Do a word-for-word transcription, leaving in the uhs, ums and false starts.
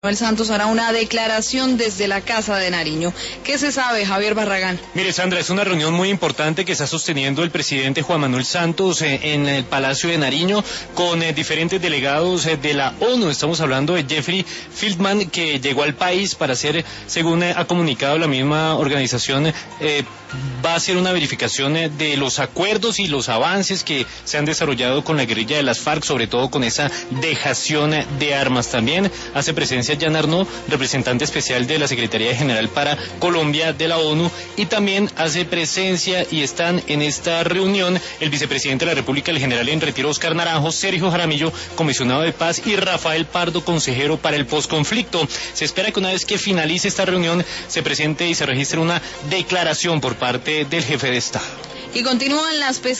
Manuel Santos hará una declaración desde la Casa de Nariño. ¿Qué se sabe, Javier Barragán? Mire, Sandra, es una reunión muy importante que está sosteniendo el presidente Juan Manuel Santos eh, en el Palacio de Nariño con eh, diferentes delegados eh, de la ONU. Estamos hablando de Jeffrey Feltman, que llegó al país para hacer, según eh, ha comunicado la misma organización, eh, va a hacer una verificación eh, de los acuerdos y los avances que se han desarrollado con la guerrilla de las FARC, sobre todo con esa dejación eh, de armas. También hace presencia Jan Arnaud, representante especial de la Secretaría General para Colombia de la ONU, y también hace presencia y están en esta reunión el vicepresidente de la República, el general en retiro Oscar Naranjo, Sergio Jaramillo, comisionado de paz, y Rafael Pardo, consejero para el posconflicto. Se espera que una vez que finalice esta reunión se presente y se registre una declaración por parte del jefe de Estado. Y continúan las pesquisas.